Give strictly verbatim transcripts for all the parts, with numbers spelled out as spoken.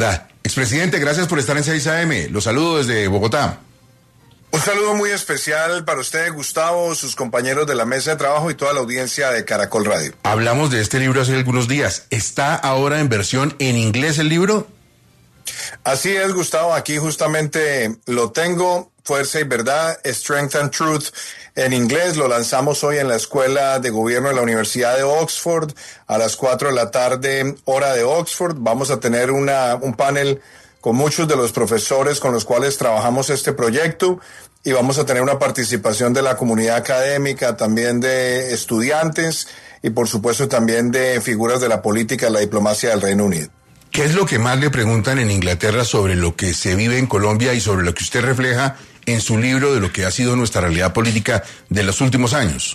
verdad. Expresidente, gracias por estar en seis A M. Los saludo desde Bogotá. Un saludo muy especial para usted, Gustavo, sus compañeros de la mesa de trabajo y toda la audiencia de Caracol Radio. Hablamos de este libro hace algunos días. ¿Está ahora en versión en inglés el libro? Así es, Gustavo. Aquí justamente lo tengo. Fuerza y Verdad, Strength and Truth, en inglés. Lo lanzamos hoy en la Escuela de Gobierno de la Universidad de Oxford a las cuatro de la tarde, hora de Oxford. Vamos a tener una, un panel con muchos de los profesores con los cuales trabajamos este proyecto y vamos a tener una participación de la comunidad académica, también de estudiantes y por supuesto también de figuras de la política y la diplomacia del Reino Unido. ¿Qué es lo que más le preguntan en Inglaterra sobre lo que se vive en Colombia y sobre lo que usted refleja en su libro de lo que ha sido nuestra realidad política de los últimos años?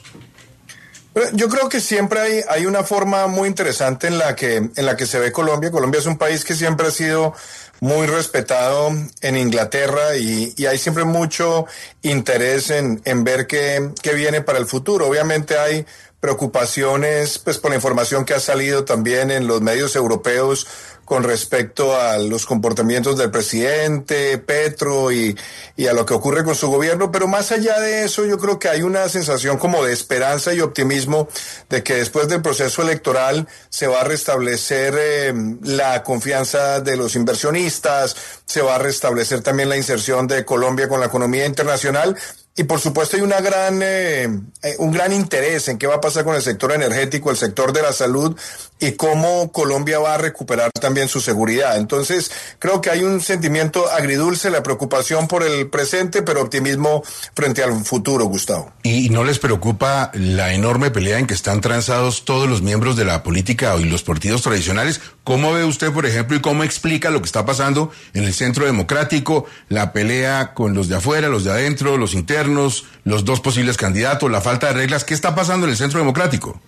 Yo creo que siempre hay, hay una forma muy interesante en la que, en la que se ve Colombia. Colombia es un país que siempre ha sido muy respetado en Inglaterra y, y hay siempre mucho interés en, en ver qué, qué viene para el futuro. Obviamente hay preocupaciones, pues, por la información que ha salido también en los medios europeos con respecto a los comportamientos del presidente Petro y, y a lo que ocurre con su gobierno, pero más allá de eso yo creo que hay una sensación como de esperanza y optimismo de que después del proceso electoral se va a restablecer eh, la confianza de los inversionistas, se va a restablecer también la inserción de Colombia con la economía internacional. Y por supuesto hay una gran, eh, un gran interés en qué va a pasar con el sector energético, el sector de la salud y cómo Colombia va a recuperar también su seguridad. Entonces creo que hay un sentimiento agridulce, la preocupación por el presente, pero optimismo frente al futuro, Gustavo. ¿Y no les preocupa la enorme pelea en que están transados todos los miembros de la política y los partidos tradicionales? ¿Cómo ve usted, por ejemplo, y cómo explica lo que está pasando en el Centro Democrático, la pelea con los de afuera, los de adentro, los internos, los dos posibles candidatos, la falta de reglas? ¿Qué está pasando en el Centro Democrático?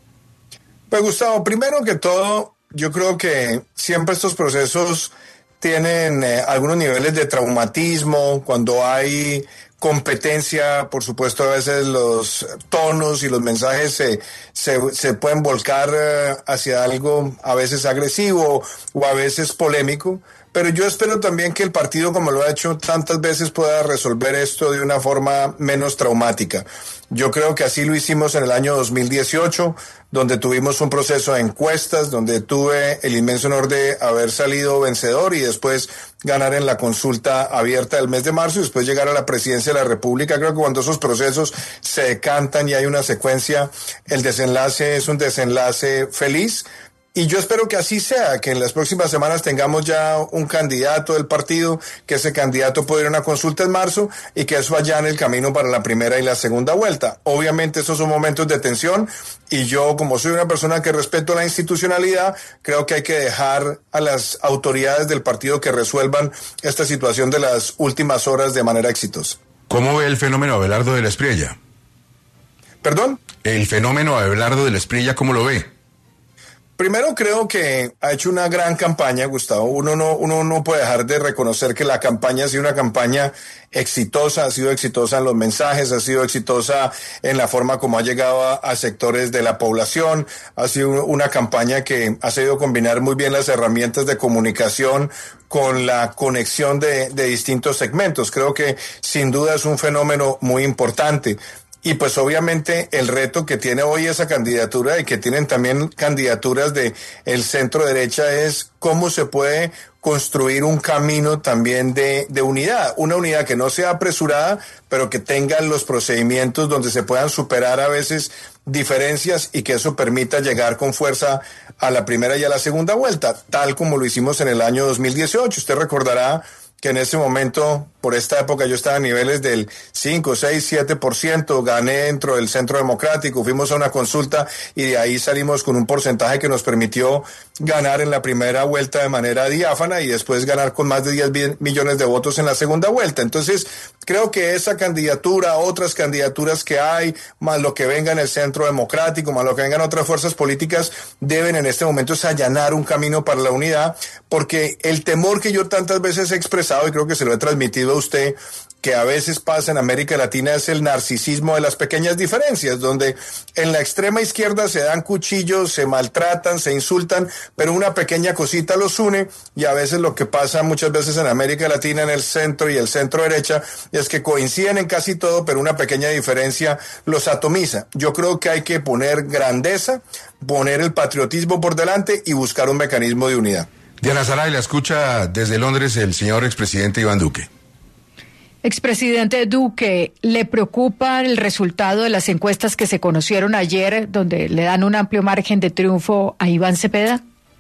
Pues, Gustavo, primero que todo, yo creo que siempre estos procesos tienen eh, algunos niveles de traumatismo. Cuando hay competencia, por supuesto, a veces los tonos y los mensajes se, se, se pueden volcar eh, hacia algo a veces agresivo o a veces polémico. Pero yo espero también que el partido, como lo ha hecho tantas veces, pueda resolver esto de una forma menos traumática. Yo creo que así lo hicimos en el año dos mil dieciocho, donde tuvimos un proceso de encuestas, donde tuve el inmenso honor de haber salido vencedor y después ganar en la consulta abierta del mes de marzo y después llegar a la presidencia de la República. Creo que cuando esos procesos se decantan y hay una secuencia, el desenlace es un desenlace feliz. Y yo espero que así sea, que en las próximas semanas tengamos ya un candidato del partido, que ese candidato pueda ir a una consulta en marzo y que eso allá en el camino para la primera y la segunda vuelta. Obviamente esos son momentos de tensión y yo, como soy una persona que respeto la institucionalidad, creo que hay que dejar a las autoridades del partido que resuelvan esta situación de las últimas horas de manera exitosa. ¿Cómo ve el fenómeno Abelardo de la Espriella? ¿Perdón? El fenómeno Abelardo de la Espriella, ¿cómo lo ve? Primero creo que ha hecho una gran campaña, Gustavo. Uno no, uno no puede dejar de reconocer que la campaña ha sido una campaña exitosa, ha sido exitosa en los mensajes, ha sido exitosa en la forma como ha llegado a, a sectores de la población, ha sido una campaña que ha sabido combinar muy bien las herramientas de comunicación con la conexión de, de distintos segmentos. Creo que sin duda es un fenómeno muy importante. Y pues obviamente el reto que tiene hoy esa candidatura y que tienen también candidaturas de el centro derecha es cómo se puede construir un camino también de, de unidad, una unidad que no sea apresurada, pero que tenga los procedimientos donde se puedan superar a veces diferencias y que eso permita llegar con fuerza a la primera y a la segunda vuelta, tal como lo hicimos en el año dos mil dieciocho. Usted recordará que en ese momento, por esta época, yo estaba a niveles del cinco, seis, siete por ciento, gané dentro del Centro Democrático, fuimos a una consulta y de ahí salimos con un porcentaje que nos permitió ganar en la primera vuelta de manera diáfana y después ganar con más de diez millones de votos en la segunda vuelta. Entonces, creo que esa candidatura, otras candidaturas que hay, más lo que venga en el Centro Democrático, más lo que vengan otras fuerzas políticas, deben en este momento es allanar un camino para la unidad, porque el temor que yo tantas veces he expresado, y creo que se lo he transmitido a usted, que a veces pasa en América Latina es el narcisismo de las pequeñas diferencias, donde en la extrema izquierda se dan cuchillos, se maltratan, se insultan, pero una pequeña cosita los une, y a veces lo que pasa muchas veces en América Latina, en el centro y el centro derecha, es que coinciden en casi todo, pero una pequeña diferencia los atomiza. Yo creo que hay que poner grandeza, poner el patriotismo por delante y buscar un mecanismo de unidad. Diana Saray, la escucha desde Londres el señor expresidente Iván Duque. Expresidente Duque, ¿le preocupa el resultado de las encuestas que se conocieron ayer, donde le dan un amplio margen de triunfo a Iván Cepeda?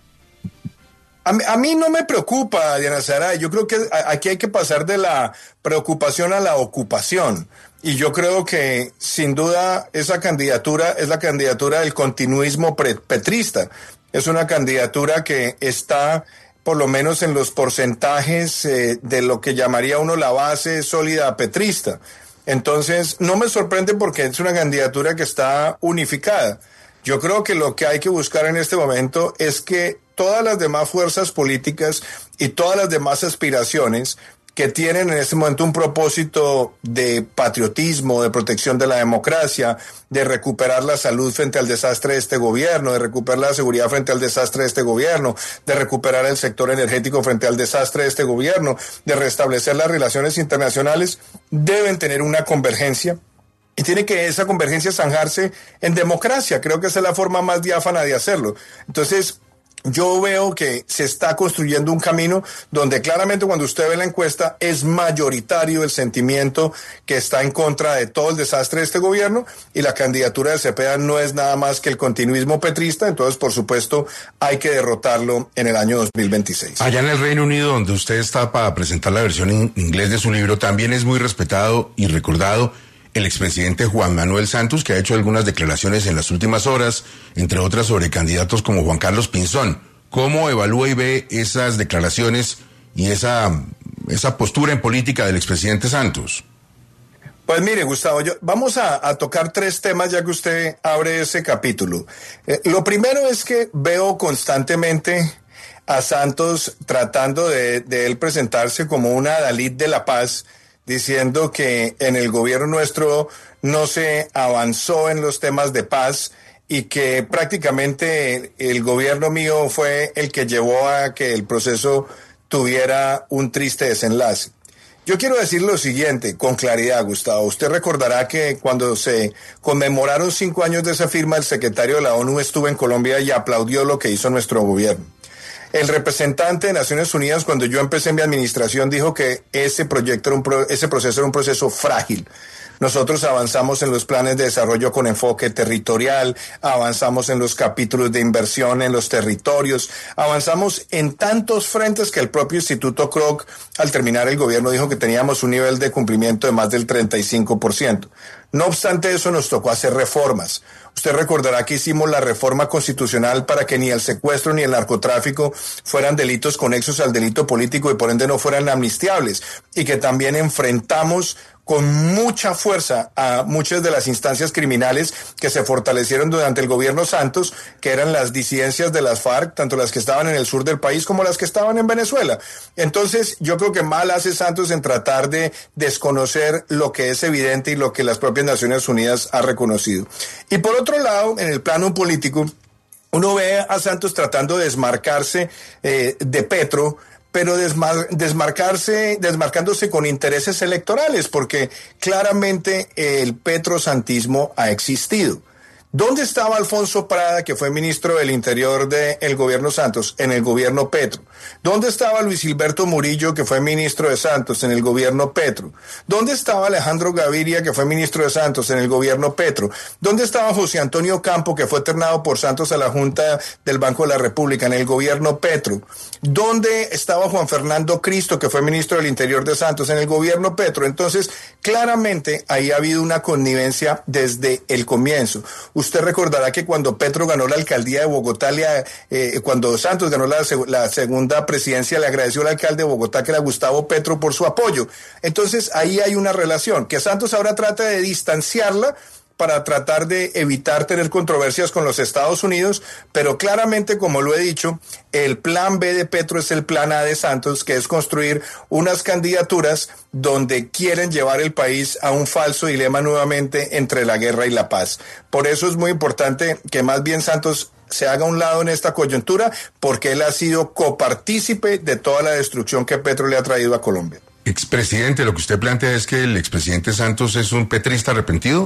A mí, a mí no me preocupa, Diana Saray. Yo creo que aquí hay que pasar de la preocupación a la ocupación. Y yo creo que, sin duda, esa candidatura es la candidatura del continuismo petrista. Es una candidatura que está, por lo menos en los porcentajes eh, de lo que llamaría uno la base sólida petrista. Entonces, no me sorprende porque es una candidatura que está unificada. Yo creo que lo que hay que buscar en este momento es que todas las demás fuerzas políticas y todas las demás aspiraciones que tienen en este momento un propósito de patriotismo, de protección de la democracia, de recuperar la salud frente al desastre de este gobierno, de recuperar la seguridad frente al desastre de este gobierno, de recuperar el sector energético frente al desastre de este gobierno, de restablecer las relaciones internacionales, deben tener una convergencia. Y tiene que esa convergencia zanjarse en democracia. Creo que esa es la forma más diáfana de hacerlo. Entonces, yo veo que se está construyendo un camino donde claramente cuando usted ve la encuesta es mayoritario el sentimiento que está en contra de todo el desastre de este gobierno, y la candidatura de Cepeda no es nada más que el continuismo petrista. Entonces, por supuesto, hay que derrotarlo en el año dos mil veintiséis. Allá en el Reino Unido, donde usted está para presentar la versión en inglés de su libro, también es muy respetado y recordado el expresidente Juan Manuel Santos, que ha hecho algunas declaraciones en las últimas horas, entre otras sobre candidatos como Juan Carlos Pinzón. ¿Cómo evalúa y ve esas declaraciones y esa, esa postura en política del expresidente Santos? Pues mire, Gustavo, yo, vamos a, a tocar tres temas ya que usted abre ese capítulo. Eh, lo primero es que veo constantemente a Santos tratando de, de él presentarse como una Dalit de la paz, diciendo que en el gobierno nuestro no se avanzó en los temas de paz y que prácticamente el gobierno mío fue el que llevó a que el proceso tuviera un triste desenlace. Yo quiero decir lo siguiente con claridad, Gustavo. Usted recordará que cuando se conmemoraron cinco años de esa firma, el secretario de la ONU estuvo en Colombia y aplaudió lo que hizo nuestro gobierno. El representante de Naciones Unidas, cuando yo empecé mi administración, dijo que ese proyecto era un pro, ese proceso era un proceso frágil. Nosotros avanzamos en los planes de desarrollo con enfoque territorial, avanzamos en los capítulos de inversión en los territorios, avanzamos en tantos frentes que el propio Instituto Kroc, al terminar el gobierno, dijo que teníamos un nivel de cumplimiento de más del treinta y cinco por ciento. No obstante eso, nos tocó hacer reformas. Usted recordará que hicimos la reforma constitucional para que ni el secuestro ni el narcotráfico fueran delitos conexos al delito político y por ende no fueran amnistiables, y que también enfrentamos con mucha fuerza a muchas de las instancias criminales que se fortalecieron durante el gobierno Santos, que eran las disidencias de las FARC, tanto las que estaban en el sur del país como las que estaban en Venezuela. Entonces, yo creo que mal hace Santos en tratar de desconocer lo que es evidente y lo que las propias Naciones Unidas ha reconocido. Y por otro lado, en el plano político, uno ve a Santos tratando de desmarcarse eh, de Petro, pero desmar, desmarcarse, desmarcándose con intereses electorales, porque claramente el petrosantismo ha existido. ¿Dónde estaba Alfonso Prada, que fue ministro del Interior del gobierno Santos, en el gobierno Petro? ¿Dónde estaba Luis Gilberto Murillo, que fue ministro de Santos, en el gobierno Petro? ¿Dónde estaba Alejandro Gaviria, que fue ministro de Santos, en el gobierno Petro? ¿Dónde estaba José Antonio Campo, que fue ternado por Santos a la Junta del Banco de la República, en el gobierno Petro? ¿Dónde estaba Juan Fernando Cristo, que fue ministro del Interior de Santos, en el gobierno Petro? Entonces, claramente ahí ha habido una connivencia desde el comienzo. Usted recordará que cuando Petro ganó la alcaldía de Bogotá, le, eh, cuando Santos ganó la, la segunda presidencia, le agradeció al alcalde de Bogotá, que era Gustavo Petro, por su apoyo. Entonces, ahí hay una relación, que Santos ahora trata de distanciarla, para tratar de evitar tener controversias con los Estados Unidos, pero claramente, como lo he dicho, el plan B de Petro es el plan A de Santos, que es construir unas candidaturas donde quieren llevar el país a un falso dilema nuevamente entre la guerra y la paz. Por eso es muy importante que más bien Santos se haga a un lado en esta coyuntura, porque él ha sido copartícipe de toda la destrucción que Petro le ha traído a Colombia. Expresidente, lo que usted plantea es que el expresidente Santos es un petrista arrepentido.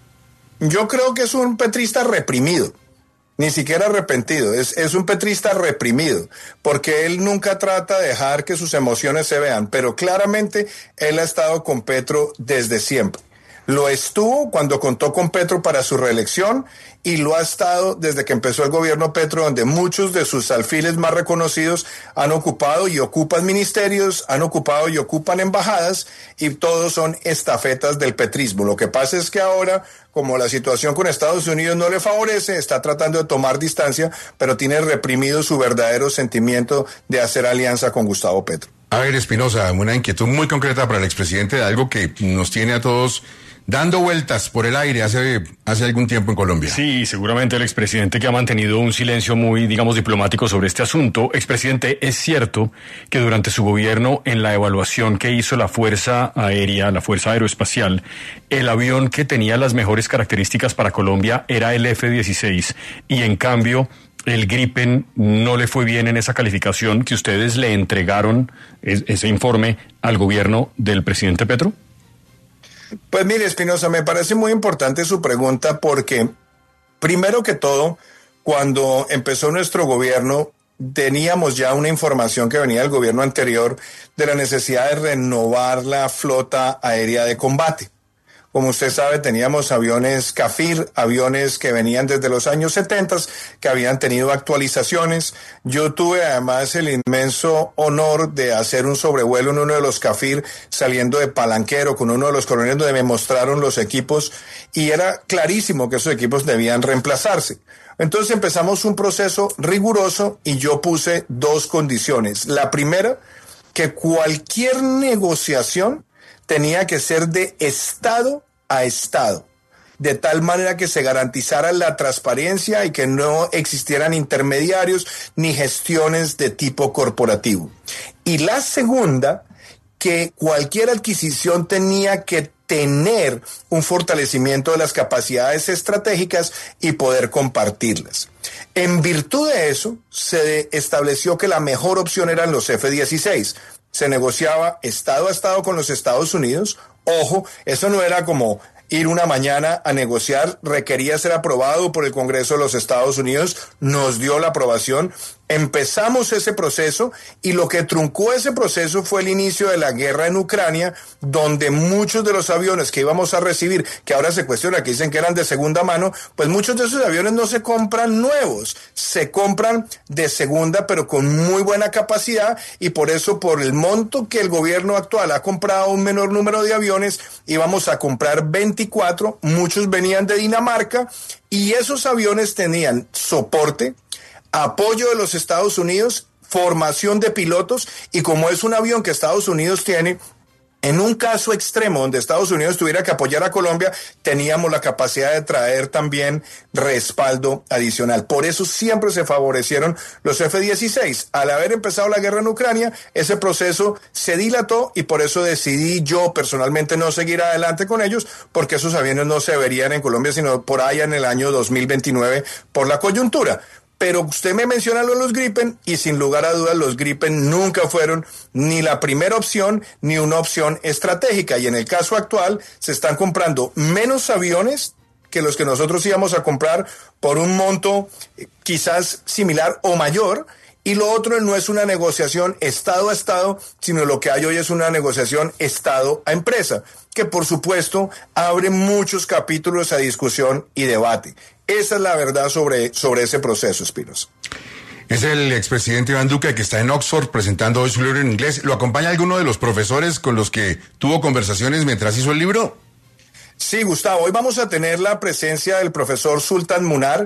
Yo creo que es un petrista reprimido, ni siquiera arrepentido, es, es un petrista reprimido, porque él nunca trata de dejar que sus emociones se vean, pero claramente él ha estado con Petro desde siempre. Lo estuvo cuando contó con Petro para su reelección y lo ha estado desde que empezó el gobierno Petro, donde muchos de sus alfiles más reconocidos han ocupado y ocupan ministerios, han ocupado y ocupan embajadas, y todos son estafetas del petrismo. Lo que pasa es que ahora, como la situación con Estados Unidos no le favorece, está tratando de tomar distancia, pero tiene reprimido su verdadero sentimiento de hacer alianza con Gustavo Petro. A ver, Espinosa, una inquietud muy concreta para el expresidente de algo que nos tiene a todos dando vueltas por el aire hace, hace algún tiempo en Colombia. Sí, seguramente el expresidente, que ha mantenido un silencio muy, digamos, diplomático sobre este asunto. Expresidente, ¿es cierto que durante su gobierno, en la evaluación que hizo la Fuerza Aérea, la Fuerza Aeroespacial, el avión que tenía las mejores características para Colombia era el F dieciséis, y en cambio el Gripen no le fue bien en esa calificación que ustedes le entregaron, es, ese informe, al gobierno del presidente Petro? Pues mire, Espinosa, me parece muy importante su pregunta, porque primero que todo, cuando empezó nuestro gobierno, teníamos ya una información que venía del gobierno anterior de la necesidad de renovar la flota aérea de combate. Como usted sabe, teníamos aviones Kafir, aviones que venían desde los años setenta, que habían tenido actualizaciones. Yo tuve además el inmenso honor de hacer un sobrevuelo en uno de los Kafir, saliendo de Palanquero con uno de los coroneles, donde me mostraron los equipos, y era clarísimo que esos equipos debían reemplazarse. Entonces empezamos un proceso riguroso y yo puse dos condiciones. La primera, que cualquier negociación tenía que ser de Estado a Estado, de tal manera que se garantizara la transparencia y que no existieran intermediarios ni gestiones de tipo corporativo. Y la segunda, que cualquier adquisición tenía que tener un fortalecimiento de las capacidades estratégicas y poder compartirlas. En virtud de eso, se estableció que la mejor opción eran los F dieciséis. Se negociaba Estado a Estado con los Estados Unidos. Ojo, eso no era como ir una mañana a negociar, requería ser aprobado por el Congreso de los Estados Unidos, nos dio la aprobación, empezamos ese proceso, y lo que truncó ese proceso fue el inicio de la guerra en Ucrania, donde muchos de los aviones que íbamos a recibir, que ahora se cuestiona, que dicen que eran de segunda mano, pues muchos de esos aviones no se compran nuevos, se compran de segunda, pero con muy buena capacidad, y por eso, por el monto que el gobierno actual ha comprado un menor número de aviones, íbamos a comprar veinticuatro, muchos venían de Dinamarca, y esos aviones tenían soporte, apoyo de los Estados Unidos, formación de pilotos, y como es un avión que Estados Unidos tiene, en un caso extremo donde Estados Unidos tuviera que apoyar a Colombia, teníamos la capacidad de traer también respaldo adicional. Por eso siempre se favorecieron los F dieciséis. Al haber empezado la guerra en Ucrania, ese proceso se dilató, y por eso decidí yo personalmente no seguir adelante con ellos, porque esos aviones no se verían en Colombia sino por allá en el año dos mil veintinueve por la coyuntura. Pero usted me menciona lo de los Gripen, y sin lugar a dudas los Gripen nunca fueron ni la primera opción ni una opción estratégica. Y en el caso actual se están comprando menos aviones que los que nosotros íbamos a comprar por un monto quizás similar o mayor. Y lo otro no es una negociación Estado a Estado, sino lo que hay hoy es una negociación Estado a empresa, que por supuesto abre muchos capítulos a discusión y debate. Esa es la verdad sobre, sobre ese proceso, Espinosa. Es el expresidente Iván Duque, que está en Oxford presentando hoy su libro en inglés. ¿Lo acompaña alguno de los profesores con los que tuvo conversaciones mientras hizo el libro? Sí, Gustavo, hoy vamos a tener la presencia del profesor Sultan Munar,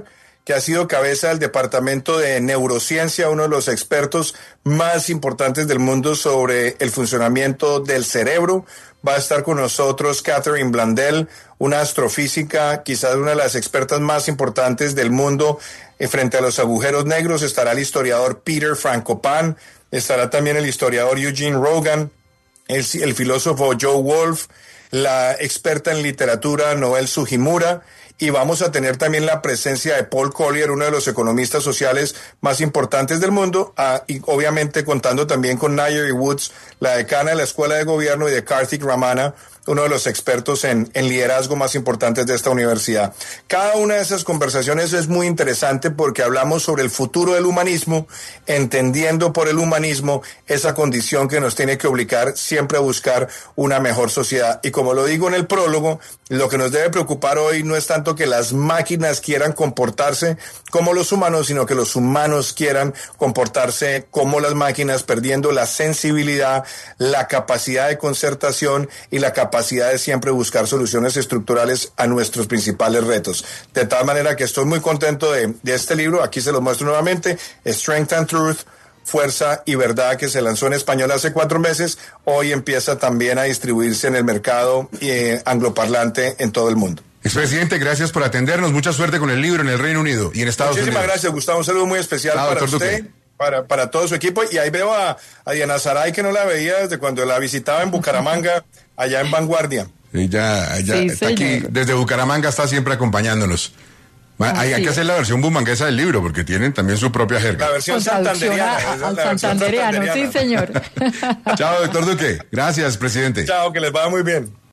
que ha sido cabeza del Departamento de Neurociencia, uno de los expertos más importantes del mundo sobre el funcionamiento del cerebro. Va a estar con nosotros Catherine Blandel, una astrofísica, quizás una de las expertas más importantes del mundo eh, frente a los agujeros negros. Estará el historiador Peter Frankopan, estará también el historiador Eugene Rogan, el, el filósofo Joe Wolf, la experta en literatura Noel Sugimura, y vamos a tener también la presencia de Paul Collier, uno de los economistas sociales más importantes del mundo, ah, y obviamente contando también con Nayeli Woods, la decana de la Escuela de Gobierno, y de Karthik Ramana, uno de los expertos en, en liderazgo más importantes de esta universidad. Cada una de esas conversaciones es muy interesante porque hablamos sobre el futuro del humanismo, entendiendo por el humanismo esa condición que nos tiene que obligar siempre a buscar una mejor sociedad. Y como lo digo en el prólogo, lo que nos debe preocupar hoy no es tanto que las máquinas quieran comportarse como los humanos, sino que los humanos quieran comportarse como las máquinas, perdiendo la sensibilidad, la capacidad de concertación y la capacidad capacidad de siempre buscar soluciones estructurales a nuestros principales retos. De tal manera que estoy muy contento de, de este libro. Aquí se los muestro nuevamente. Strength and Truth, Fuerza y Verdad, que se lanzó en español hace cuatro meses. Hoy empieza también a distribuirse en el mercado eh, angloparlante en todo el mundo. Expresidente, gracias por atendernos. Mucha suerte con el libro en el Reino Unido y en Estados Muchísimas Unidos. Muchísimas gracias, Gustavo. Un saludo muy especial Chao, para usted. Duque. Para, para todo su equipo. Y ahí veo a, a Diana Saray, que no la veía desde cuando la visitaba en Bucaramanga, allá en Vanguardia. Ella, ella Sí, está aquí, desde Bucaramanga está siempre acompañándonos. Hay, hay que hacer la versión bumanguesa del libro, porque tienen también su propia jerga. La versión santanderiana. Al santanderiano, sí, señor. Chao, doctor Duque. Gracias, presidente. Chao, que les vaya muy bien.